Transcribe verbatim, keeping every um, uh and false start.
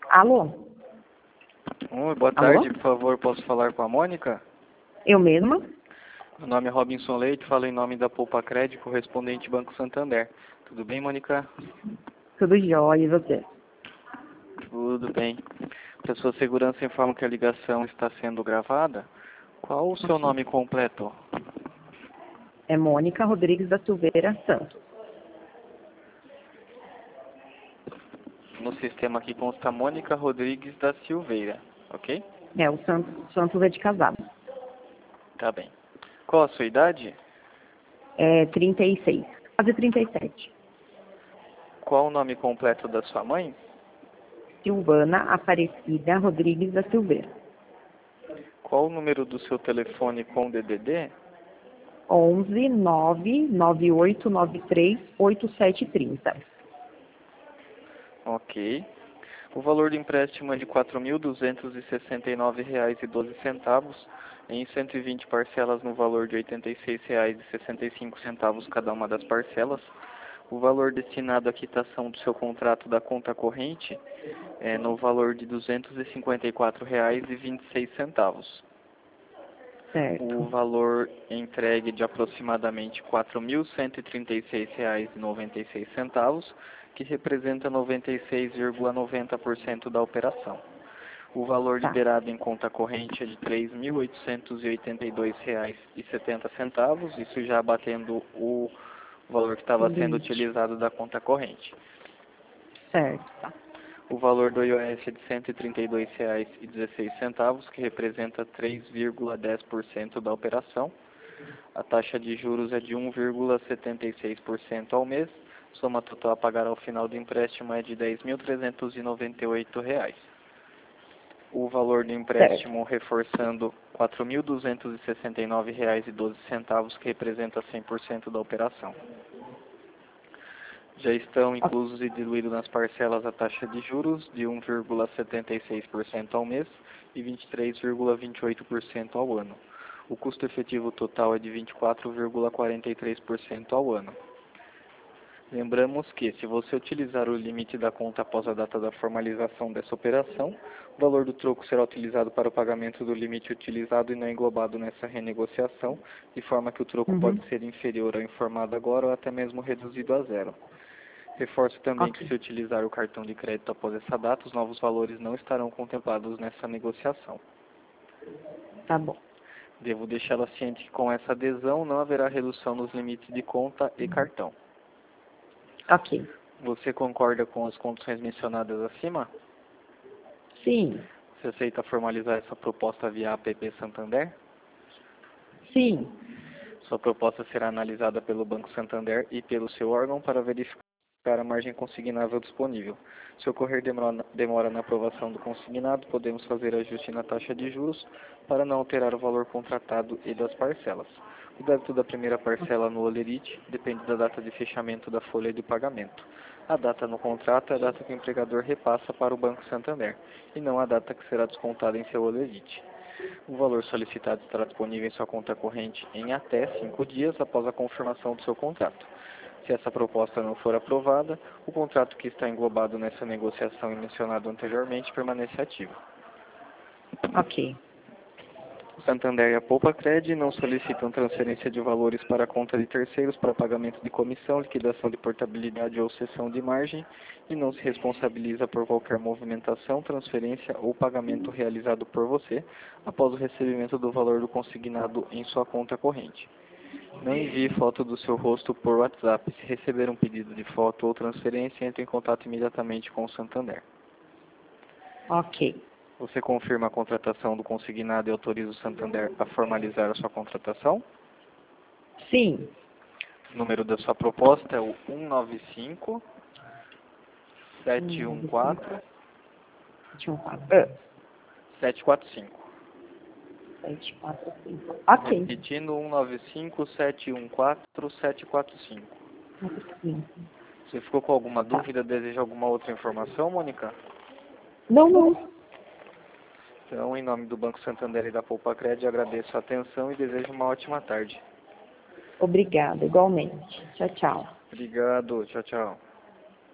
Alô? Oi, boa Alô? tarde, por favor, posso falar com a Mônica? Eu mesma? Meu nome é Robinson Leite, falo em nome da Poupa Crédito, correspondente Banco Santander. Tudo bem, Mônica? Tudo jóia, e você? Tudo bem. Para sua segurança, informo que a ligação está sendo gravada. Qual o seu nome completo? É Mônica Rodrigues da Silveira Santos. No sistema aqui consta Mônica Rodrigues da Silveira, ok? É, o Santos, Santos é de casado. Tá bem. Qual a sua idade? É trinta e seis, quase trinta e sete. Qual o nome completo da sua mãe? Silvana Aparecida Rodrigues da Silveira. Qual o número do seu telefone com D D D? onze nove nove oito nove três oito sete três zero. Ok. O valor do empréstimo é de quatro mil duzentos e sessenta e nove reais e doze centavos, em cento e vinte parcelas no valor de oitenta e seis reais e sessenta e cinco centavos cada uma das parcelas. O valor destinado à quitação do seu contrato da conta corrente é no valor de duzentos e cinquenta e quatro reais e vinte e seis centavos. Certo. O valor entregue de aproximadamente quatro mil cento e trinta e seis reais e noventa e seis centavos, que representa noventa e seis vírgula noventa por cento da operação. O valor Tá. liberado em conta corrente é de três mil oitocentos e oitenta e dois reais e setenta centavos, isso já batendo o valor que estava sendo Limite. utilizado da conta corrente. Certo, tá. O valor do I O F é de cento e trinta e dois reais e dezesseis centavos, que representa três vírgula dez por cento da operação. A taxa de juros é de um vírgula setenta e seis por cento ao mês. Soma total a pagar ao final do empréstimo é de dez mil trezentos e noventa e oito reais. O valor do empréstimo, reforçando quatro mil duzentos e sessenta e nove reais e doze centavos, que representa cem por cento da operação. Já estão inclusos e diluídos nas parcelas a taxa de juros de um vírgula setenta e seis por cento ao mês e vinte e três vírgula vinte e oito por cento ao ano. O custo efetivo total é de vinte e quatro vírgula quarenta e três por cento ao ano. Lembramos que, se você utilizar o limite da conta após a data da formalização dessa operação, o valor do troco será utilizado para o pagamento do limite utilizado e não englobado nessa renegociação, de forma que o troco Uhum. pode ser inferior ao informado agora ou até mesmo reduzido a zero. Reforço também Ok. que, se utilizar o cartão de crédito após essa data, os novos valores não estarão contemplados nessa negociação. Tá bom. Devo deixá-la ciente que, com essa adesão, não haverá redução nos limites de conta e cartão. Ok. Você concorda com as condições mencionadas acima? Sim. Você aceita formalizar essa proposta via app Santander? Sim. Sua proposta será analisada pelo Banco Santander e pelo seu órgão para verificar a margem consignável disponível. Se ocorrer demora, demora na aprovação do consignado, podemos fazer ajuste na taxa de juros para não alterar o valor contratado e das parcelas. O débito da primeira parcela no Olerite depende da data de fechamento da folha de pagamento. A data no contrato é a data que o empregador repassa para o Banco Santander, e não a data que será descontada em seu Olerite. O valor solicitado estará disponível em sua conta corrente em até cinco dias após a confirmação do seu contrato. Se essa proposta não for aprovada, o contrato que está englobado nessa negociação e mencionado anteriormente permanece ativo. Ok. O Santander e a Poupa Cred não solicitam transferência de valores para a conta de terceiros para pagamento de comissão, liquidação de portabilidade ou cessão de margem e não se responsabiliza por qualquer movimentação, transferência ou pagamento realizado por você após o recebimento do valor do consignado em sua conta corrente. Não envie foto do seu rosto por WhatsApp. Se receber um pedido de foto ou transferência, entre em contato imediatamente com o Santander. Ok. Você confirma a contratação do consignado e autoriza o Santander a formalizar a sua contratação? Sim. O número da sua proposta é o um nove cinco, sete um quatro, Deixa eu falar. sete quatro cinco. sete, quatro, cinco. Ok. Repetindo, um nove cinco, sete um quatro, sete quatro cinco. quatro, cinco. Você ficou com alguma Tá. dúvida? Deseja alguma outra informação, Mônica? Não, não. Então, em nome do Banco Santander e da Poupa Cred, agradeço a atenção e desejo uma ótima tarde. Obrigada, igualmente. Tchau, tchau. Obrigado. Tchau, tchau.